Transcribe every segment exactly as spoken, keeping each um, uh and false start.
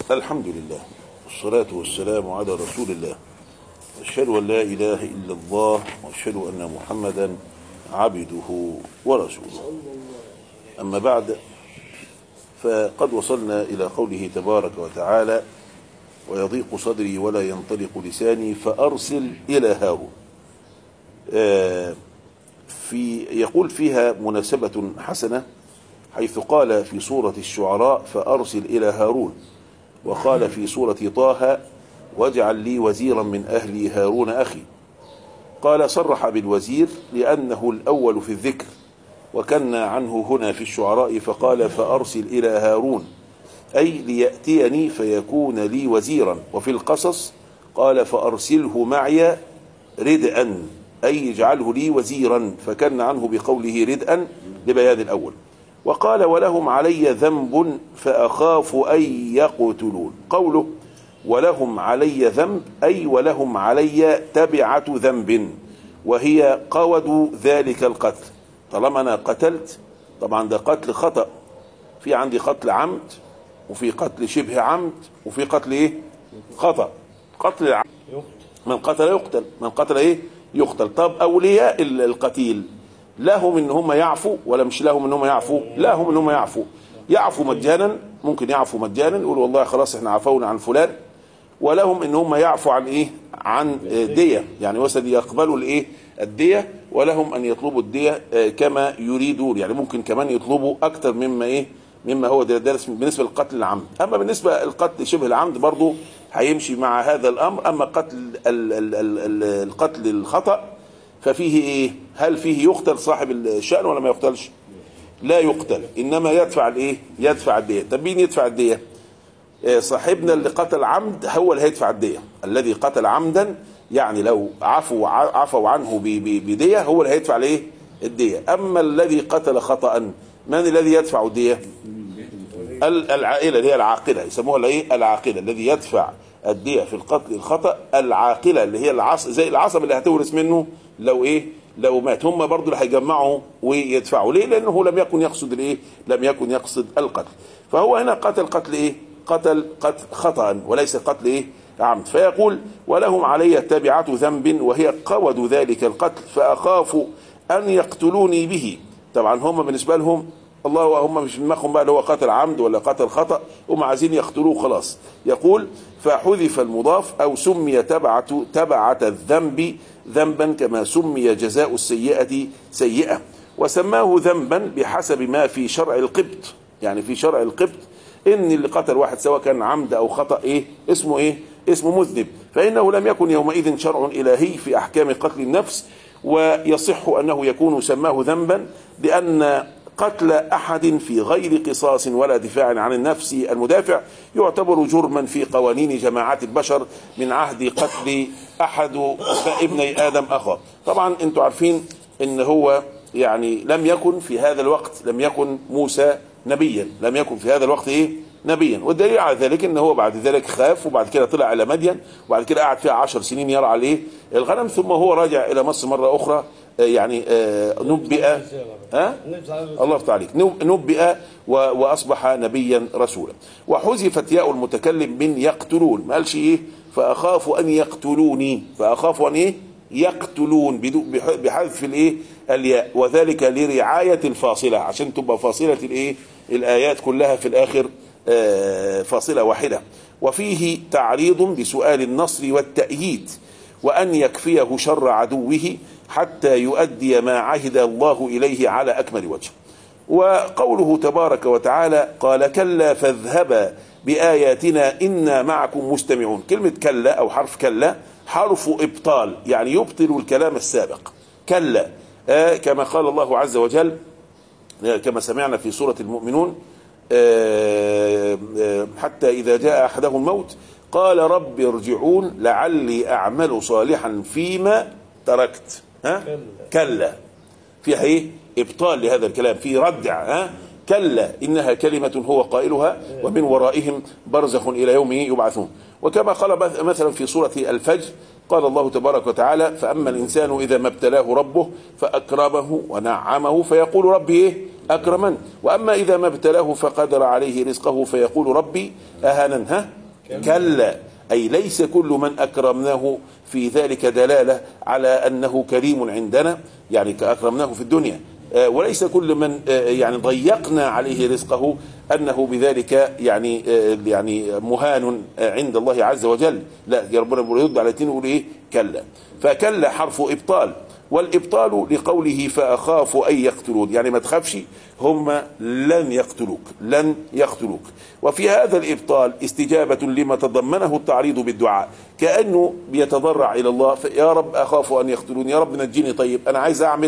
الحمد لله والصلاة والسلام على رسول الله. أشهد أن لا إله إلا الله وأشهد أن محمدا عبده ورسوله. أما بعد، فقد وصلنا إلى قوله تبارك وتعالى: ويضيق صدري ولا ينطلق لساني فأرسل إلى هارون. في يقول فيها مناسبة حسنة، حيث قال في سورة الشعراء: فأرسل إلى هارون، وقال في سورة طه: واجعل لي وزيرا من أهلي هارون أخي. قال صرح بالوزير لأنه الأول في الذكر، وكنا عنه هنا في الشعراء فقال: فأرسل إلى هارون، أي ليأتيني فيكون لي وزيرا. وفي القصص قال: فأرسله معي ردءا، أي اجعله لي وزيرا، فكان عنه بقوله ردءا لبيان الأول. وقال: ولهم علي ذنب فأخاف أن يقتلون. قوله ولهم علي ذنب أي ولهم علي تبعة ذنب، وهي قود ذلك القتل. طالما أنا قتلت، طبعا ده قتل خطأ، في عندي قتل عمد، وفي قتل شبه عمد، وفي قتل ايه؟ خطأ. قتل العمد من قتل يقتل، من قتل ايه؟ يقتل. طب أولياء القتيل لهم ان هم يعفوا ولا مش لهم ان هم يعفوا؟ لهم ان هم يعفوا. يعفوا مجانا، ممكن يعفوا مجانا، يقولوا والله خلاص احنا عفونا عن فلان. ولهم ان هم يعفوا عن ايه؟ عن دية، يعني مثلا يقبلوا الايه؟ الدية. ولهم ان يطلبوا الدية كما يريدون، يعني ممكن كمان يطلبوا اكتر مما ايه؟ مما هو درس بالنسبة للقتل العمد. اما بالنسبة للقتل شبه العمد برضو هيمشي مع هذا الامر. اما قتل ال ال ال القتل الخطأ ففيه ايه؟ هل فيه يقتل صاحب الشأن ولا ما يقتلش؟ لا يقتل، انما يدفع الايه؟ يدفع الدية. طب مين يدفع الدية؟ صاحبنا اللي قتل عمد هو اللي هيدفع الدية. الذي قتل عمدا، يعني لو عفوا عفوا عنه بدية، هو اللي هيدفع الايه؟ الدية. اما الذي قتل خطأ، من الذي يدفع الدية؟ العائلة، اللي هي العاقلة، يسموها الايه؟ العاقلة. الذي يدفع الدية في القتل الخطأ العاقلة، اللي هي العص زي العصب اللي هتورث منه لو ايه؟ لو مات. هم برضو اللي هيجمعوا ويدفعوا. ليه؟ لانه لم يكن يقصد الايه؟ لم يكن يقصد القتل. فهو هنا قتل قتل ايه؟ قتل قتل خطأ وليس قتل ايه؟ عمد. فيقول: ولهم علي تبعة ذنب، وهي قود ذلك القتل، فأخاف أن يقتلوني به. طبعا هم بالنسبة لهم الله، هم مش في دماغهم بقى اللي هو قتل عمد ولا قتل خطأ، هم عايزين يقتلوه خلاص. يقول: فحذف المضاف أو سمي تبعة تبعة الذنب ذنبا، كما سمي جزاء السيئة سيئة، وسماه ذنبا بحسب ما في شرع القبط. يعني في شرع القبط ان اللي قتل واحد سواء كان عمد او خطأ ايه؟ اسمه ايه؟ اسمه مذنب. فانه لم يكن يومئذ شرع الهي في احكام قتل النفس، ويصح انه يكون سماه ذنبا لان قتل احد في غير قصاص ولا دفاع عن النفس المدافع يعتبر جرما في قوانين جماعات البشر من عهد قتل احد ابني ادم اخاه. طبعا انتم عارفين ان هو يعني لم يكن في هذا الوقت، لم يكن موسى نبيا، لم يكن في هذا الوقت ايه؟ نبيا. والدليل على ذلك ان هو بعد ذلك خاف، وبعد كده طلع الى مدين، وبعد كده قعد فيها عشر سنين يرعى عليه الغنم، ثم هو راجع الى مصر مره اخرى. يعني نبئ، ها؟ الله يفتح عليك، نبئ واصبح نبيا رسولا. وحذفت ياء المتكلم من يقتلون، ما قالش ايه؟ فاخاف ان يقتلوني، فاخاف ان ايه؟ يقتلون، بحذف الايه؟ الياء، وذلك لرعاية الفاصلة، عشان تبقى فاصلة الايه؟ الايات كلها في الاخر آه فاصلة واحدة. وفيه تعريض بسؤال النصر والتأييد، وأن يكفيه شر عدوه حتى يؤدي ما عهد الله إليه على أكمل وجه. وقوله تبارك وتعالى: قال كلا فاذهبا بآياتنا إنا معكم مستمعون. كلمة كلا أو حرف كلا حرف إبطال، يعني يبطل الكلام السابق. كلا آه كما قال الله عز وجل، آه كما سمعنا في سورة المؤمنون: آه آه حتى إذا جاء أحدهم الموت قال رب ارجعون لعلي أعمل صالحا فيما تركت. ها؟ كلا فيها ايه؟ ابطال لهذا الكلام، في ردع. ها؟ كلا إنها كلمة هو قائلها ومن ورائهم برزخ إلى يوم يبعثون. وكما قال مثلا في سورة الفجر قال الله تبارك وتعالى فأما الإنسان إذا ما ابتلاه ربه فأكرمه ونعمه فيقول ربي إيه أكرمن، وأما إذا ما ابتلاه فقدر عليه رزقه فيقول ربي أهانن. ها كلا أي ليس كل من أكرمناه في ذلك دلالة على أنه كريم عندنا، يعني كأكرمناه في الدنيا، وليس كل من يعني ضيقنا عليه رزقه أنه بذلك يعني يعني مهان عند الله عز وجل. لا، يا ربنا يرد على الاثنين ويقول إيه كلا. فكلا حرف إبطال، والإبطال لقوله فأخاف أن يقتلون، يعني ما تخافش هم لن يقتلوك لن يقتلوك. وفي هذا الإبطال استجابة لما تضمنه التعريض بالدعاء، كأنه بيتضرع إلى الله يا رب أخاف أن يقتلون، يا رب نجيني، طيب أنا عايز أعمل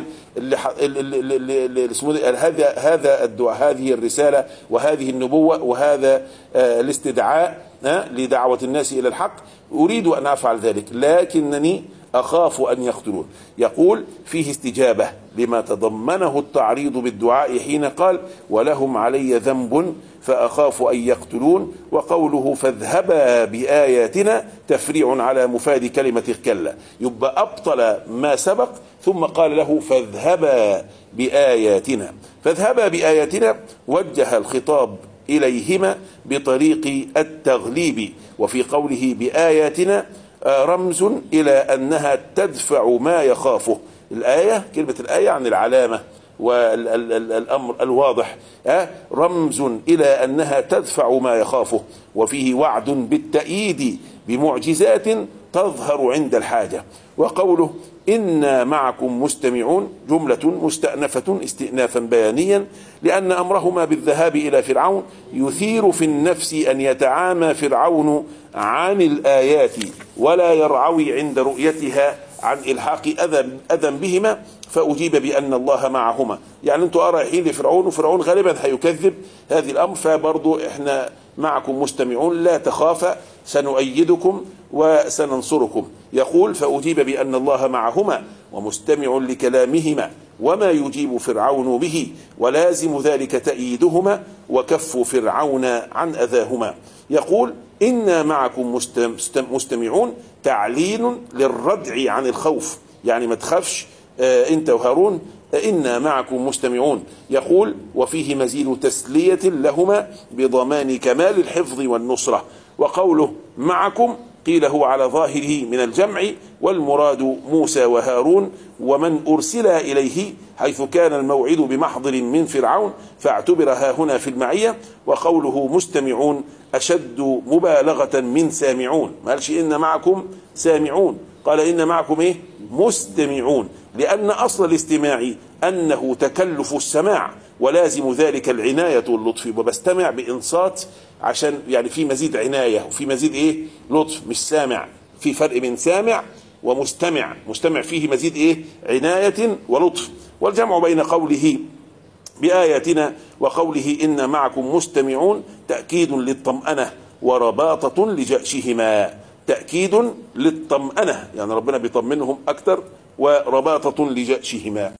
هذا هذا الدعاء، هذه الرسالة وهذه النبوة وهذا الاستدعاء لدعوة الناس إلى الحق، أريد أن أفعل ذلك لكنني أخاف أن يقتلون. يقول فيه استجابة لما تضمنه التعريض بالدعاء حين قال ولهم علي ذنب فأخاف أن يقتلون. وقوله فاذهبا بآياتنا تفريع على مفاد كلمة كلا، يبقى أبطل ما سبق ثم قال له فاذهبا بآياتنا. فاذهبا بآياتنا وجه الخطاب إليهما بطريق التغليب، وفي قوله بآياتنا رمز إلى أنها تدفع ما يخافه. الآية كلمة الآية عن العلامة والأمر الواضح، رمز إلى أنها تدفع ما يخافه، وفيه وعد بالتأييد بمعجزات تظهر عند الحاجة. وقوله إنا معكم مستمعون جملة مستأنفة استئنافا بيانيا، لأن أمرهما بالذهاب إلى فرعون يثير في النفس أن يتعامى فرعون عن الآيات ولا يرعوي عند رؤيتها عن إلحاق أذى بهما، فأجيب بأن الله معهما. يعني أنتم رايحين لفرعون وفرعون غالبا هيكذب هذه الأمر، فبرضو إحنا معكم مستمعون لا تخافا سنؤيدكم وسننصركم. يقول فأجيب بأن الله معهما ومستمع لكلامهما وما يجيب فرعون به، ولازم ذلك تأييدهما وكف فرعون عن أذاهما. يقول إنا معكم مستمعون تعليل للردع عن الخوف، يعني ما تخافش انت وهارون، إنا معكم مستمعون. يقول وفيه مزيد تسلية لهما بضمان كمال الحفظ والنصرة. وقوله معكم قيل هو على ظاهره من الجمع، والمراد موسى وهارون ومن أرسل إليه، حيث كان الموعد بمحضر من فرعون فاعتبرها هنا في المعية. وقوله مستمعون أشد مبالغة من سامعون، ما قالش إن معكم سامعون، قال إن معكم إيه مستمعون، لأن أصل الاستماع أنه تكلف السماع ولازم ذلك العناية واللطف، وبستمع بإنصات عشان يعني في مزيد عناية وفي مزيد إيه لطف، مش سامع. في فرق بين سامع ومستمع، مستمع فيه مزيد إيه عناية ولطف. والجمع بين قوله بآياتنا وقوله إن معكم مستمعون تأكيد للطمأنة ورباطة لجأشهما، تأكيد للطمأنة يعني ربنا بيطمنهم أكثر، ورباطة لجأشهما.